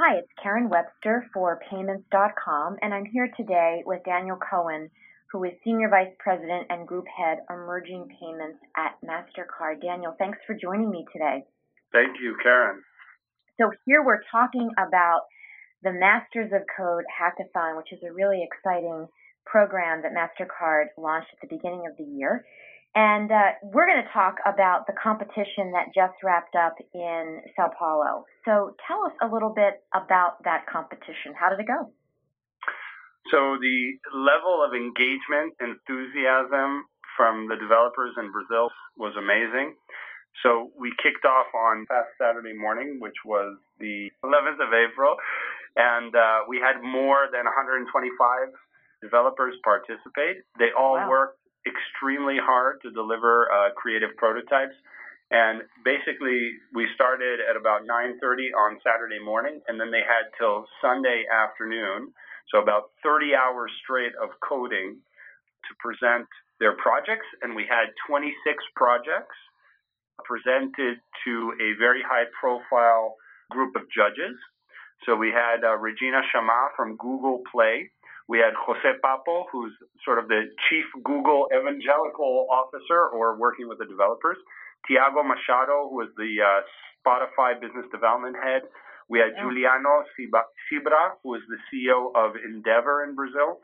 Hi, it's Karen Webster for Payments.com, and I'm here today with Daniel Cohen, who is Senior Vice President and Group Head, Emerging Payments at MasterCard. Daniel, thanks for joining me today. Thank you, Karen. So here we're talking about the Masters of Code Hackathon, which is a really exciting program that MasterCard launched at the beginning of the year. And we're going to talk about the competition that just wrapped up in Sao Paulo. So tell us a little bit about that competition. How did it go? So the level of engagement, enthusiasm from the developers in Brazil was amazing. So we kicked off on past Saturday morning, which was the 11th of April, and we had more than 125 developers participate. They all worked extremely hard to deliver creative prototypes. And basically, we started at about 9:30 on Saturday morning, and then they had till Sunday afternoon, so about 30 hours straight of coding to present their projects. And we had 26 projects presented to a very high-profile group of judges. So we had Regina Chama from Google Play. We had Jose Papo, who's sort of the chief Google evangelical officer or working with the developers. Tiago Machado, who was the Spotify business development head. We had Juliano Cibra, who was the CEO of Endeavor in Brazil.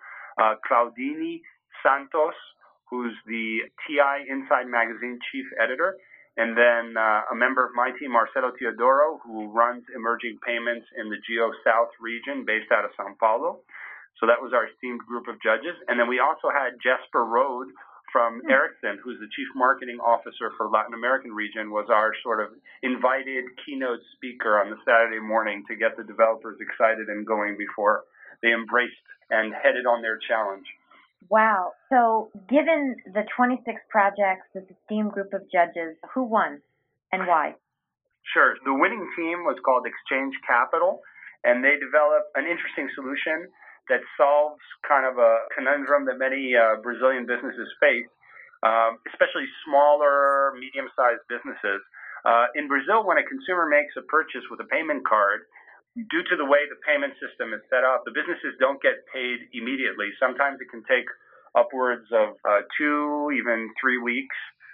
Claudine Santos, who's the TI Inside Magazine chief editor. And then a member of my team, Marcelo Teodoro, who runs emerging payments in the Geo South region based out of Sao Paulo. So that was our esteemed group of judges. And then we also had Jesper Rode from Ericsson, who's the chief marketing officer for Latin American region, was our sort of invited keynote speaker on the Saturday morning to get the developers excited and going before they embraced and headed on their challenge. Wow. So given the 26 projects, this esteemed group of judges, who won and why? Sure. The winning team was called Exchange Capital, and they developed an interesting solution that solves kind of a conundrum that many Brazilian businesses face, especially smaller, medium-sized businesses. In Brazil, when a consumer makes a purchase with a payment card, due to the way the payment system is set up, the businesses don't get paid immediately. Sometimes it can take upwards of 2, even 3 weeks.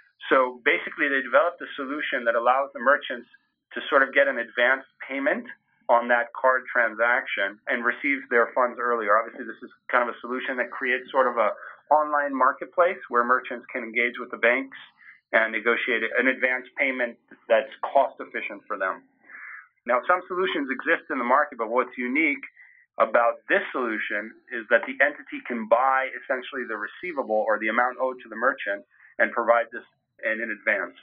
So basically, they developed a solution that allows the merchants to sort of get an advanced payment on that card transaction and receive their funds earlier. Obviously, this is kind of a solution that creates sort of a online marketplace where merchants can engage with the banks and negotiate an advanced payment that's cost efficient for them. Now, some solutions exist in the market, but what's unique about this solution is that the entity can buy essentially the receivable or the amount owed to the merchant and provide this in advance.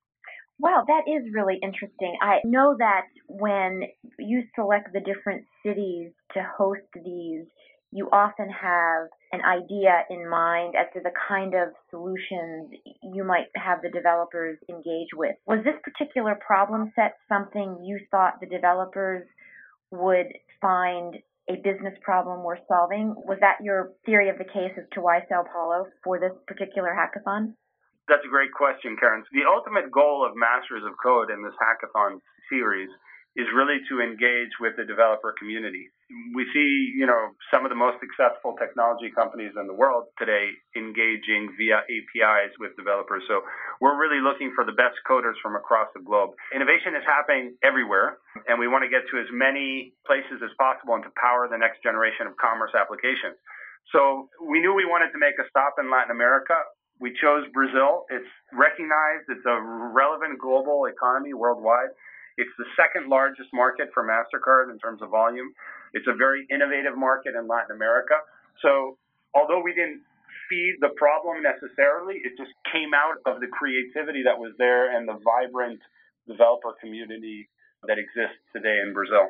Wow, that is really interesting. I know that when you select the different cities to host these, you often have an idea in mind as to the kind of solutions you might have the developers engage with. Was this particular problem set something you thought the developers would find a business problem worth solving? Was that your theory of the case as to why Sao Paulo for this particular hackathon? That's a great question, Karen. The ultimate goal of Masters of Code in this hackathon series is really to engage with the developer community. We see, some of the most successful technology companies in the world today engaging via APIs with developers. So we're really looking for the best coders from across the globe. Innovation is happening everywhere, and we want to get to as many places as possible and to power the next generation of commerce applications. So we knew we wanted to make a stop in Latin America. We chose Brazil. It's recognized. It's a relevant global economy worldwide. It's the second largest market for MasterCard in terms of volume. It's a very innovative market in Latin America. So although we didn't feed the problem necessarily, it just came out of the creativity that was there and the vibrant developer community that exists today in Brazil.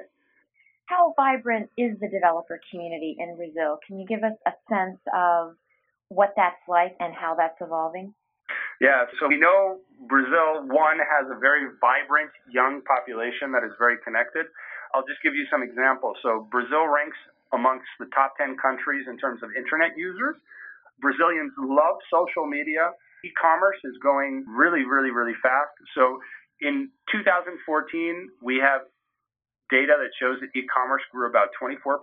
How vibrant is the developer community in Brazil? Can you give us a sense of what that's like and how that's evolving? Yeah, so we know Brazil, one, has a very vibrant young population that is very connected. I'll just give you some examples. So Brazil ranks amongst the top 10 countries in terms of internet users. Brazilians love social media. E-commerce is going really, really, really fast. So in 2014, we have data that shows that e-commerce grew about 24%.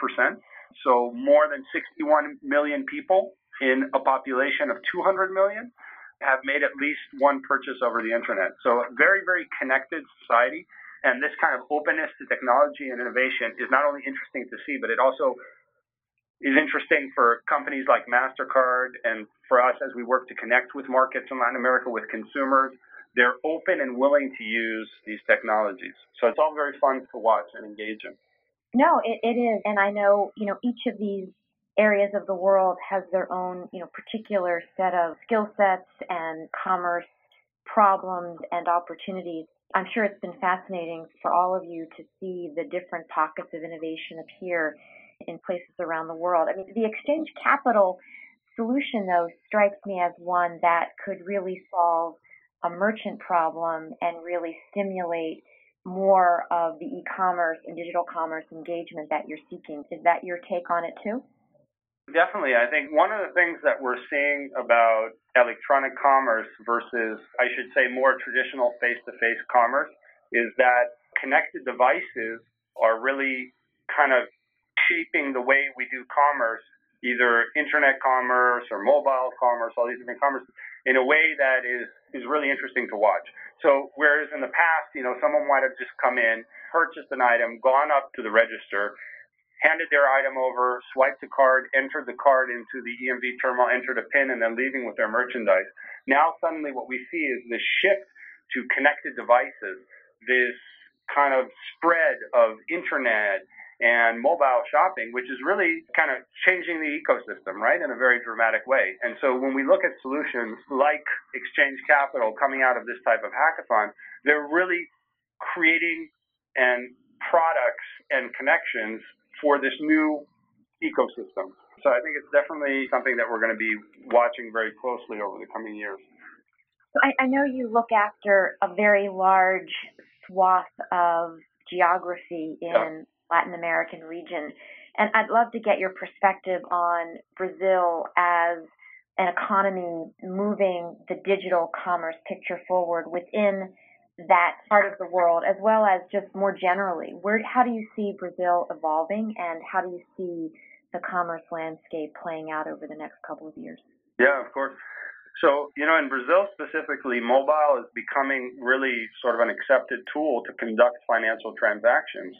So more than 61 million people in a population of 200 million have made at least one purchase over the internet. So a very, very connected society. And this kind of openness to technology and innovation is not only interesting to see, but it also is interesting for companies like MasterCard and for us as we work to connect with markets in Latin America with consumers. They're open and willing to use these technologies. So it's all very fun to watch and engage in. No, it is. And I know, each of these areas of the world has their own, particular set of skill sets and commerce problems and opportunities. I'm sure it's been fascinating for all of you to see the different pockets of innovation appear in places around the world. I mean, the Exchange Capital solution, though, strikes me as one that could really solve a merchant problem and really stimulate more of the e-commerce and digital commerce engagement that you're seeking. Is that your take on it too? Definitely. I think one of the things that we're seeing about electronic commerce versus, I should say, more traditional face-to-face commerce is that connected devices are really kind of shaping the way we do commerce, either internet commerce or mobile commerce, all these different commerce, in a way that is really interesting to watch. So whereas in the past, someone might have just come in, purchased an item, gone up to the register, handed their item over, swiped the card, entered the card into the EMV terminal, entered a PIN, and then leaving with their merchandise. Now suddenly what we see is this shift to connected devices, this kind of spread of internet and mobile shopping, which is really kind of changing the ecosystem, right, in a very dramatic way. And so when we look at solutions like Exchange Capital coming out of this type of hackathon, they're really creating and products and connections for this new ecosystem. So I think it's definitely something that we're going to be watching very closely over the coming years. So I know you look after a very large swath of geography in Latin American region, and I'd love to get your perspective on Brazil as an economy moving the digital commerce picture forward within that part of the world, as well as just more generally. How do you see Brazil evolving, and how do you see the commerce landscape playing out over the next couple of years? Yeah, of course. So, in Brazil specifically, mobile is becoming really sort of an accepted tool to conduct financial transactions.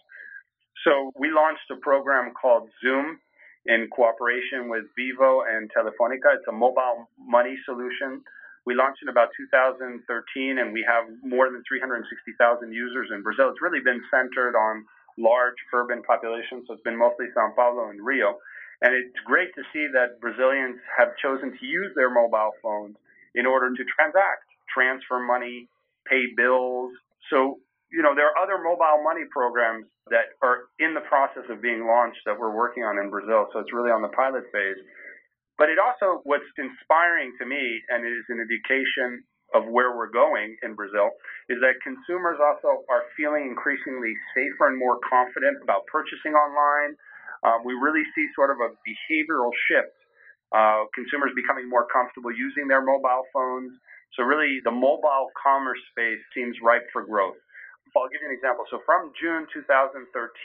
So we launched a program called Zoom in cooperation with Vivo and Telefonica. It's a mobile money solution. We launched in about 2013, and we have more than 360,000 users in Brazil. It's really been centered on large urban populations, so it's been mostly São Paulo and Rio. And it's great to see that Brazilians have chosen to use their mobile phones in order to transact, transfer money, pay bills. So, there are other mobile money programs that are in the process of being launched that we're working on in Brazil. So it's really on the pilot phase. But it also, what's inspiring to me, and it is an indication of where we're going in Brazil, is that consumers also are feeling increasingly safer and more confident about purchasing online. We really see sort of a behavioral shift, consumers becoming more comfortable using their mobile phones. So really, the mobile commerce space seems ripe for growth. I'll give you an example. So from June 2013,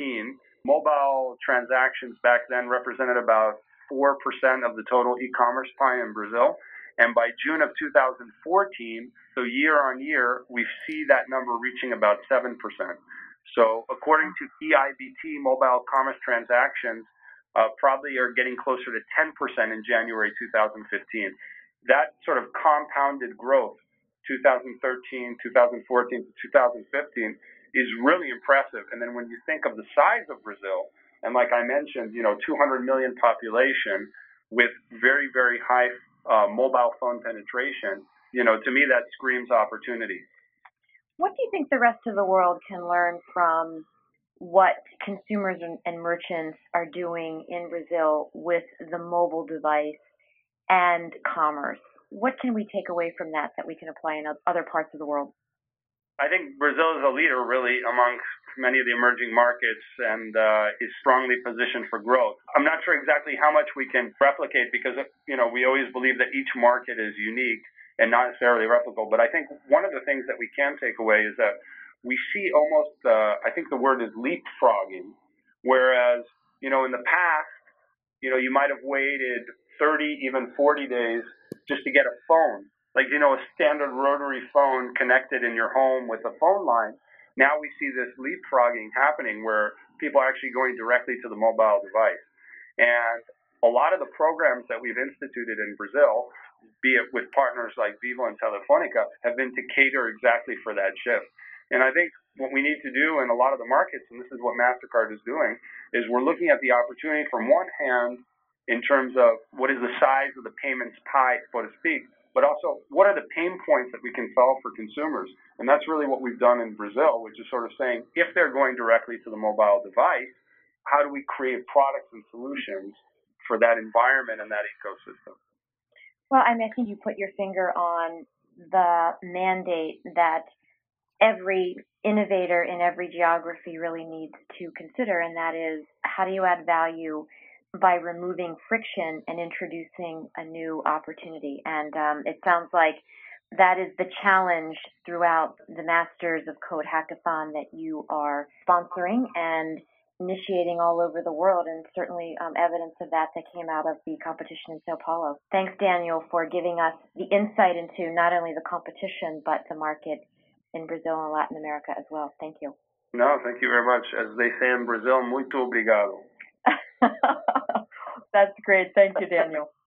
mobile transactions back then represented about 4% of the total e-commerce pie in Brazil. And by June of 2014, so year on year, we see that number reaching about 7%. So according to EIBT, mobile commerce transactions probably are getting closer to 10% in January 2015. That sort of compounded growth, 2013, 2014 to 2015, is really impressive. And then when you think of the size of Brazil, and like I mentioned, 200 million population with very, very high mobile phone penetration, to me that screams opportunity. What do you think the rest of the world can learn from what consumers and merchants are doing in Brazil with the mobile device and commerce? What can we take away from that we can apply in other parts of the world? I think Brazil is a leader really amongst many of the emerging markets and is strongly positioned for growth. I'm not sure exactly how much we can replicate because, we always believe that each market is unique and not necessarily replicable. But I think one of the things that we can take away is that we see almost, I think the word is leapfrogging, whereas, in the past, you might have waited 30, even 40 days just to get a phone. Like, a standard rotary phone connected in your home with a phone line. Now we see this leapfrogging happening where people are actually going directly to the mobile device. And a lot of the programs that we've instituted in Brazil, be it with partners like Vivo and Telefonica, have been to cater exactly for that shift. And I think what we need to do in a lot of the markets, and this is what MasterCard is doing, is we're looking at the opportunity from one hand in terms of what is the size of the payments pie, so to speak, but also what are the pain points that we can solve for consumers. And that's really what we've done in Brazil, which is sort of saying if they're going directly to the mobile device, how do we create products and solutions for that environment and that ecosystem? Well, I think you put your finger on the mandate that every innovator in every geography really needs to consider, and that is how do you add value by removing friction and introducing a new opportunity. And it sounds like that is the challenge throughout the Masters of Code Hackathon that you are sponsoring and initiating all over the world, and certainly evidence of that came out of the competition in Sao Paulo. Thanks, Daniel, for giving us the insight into not only the competition, but the market in Brazil and Latin America as well. Thank you. No, thank you very much. As they say in Brazil, muito obrigado. That's great. Thank you, Daniel.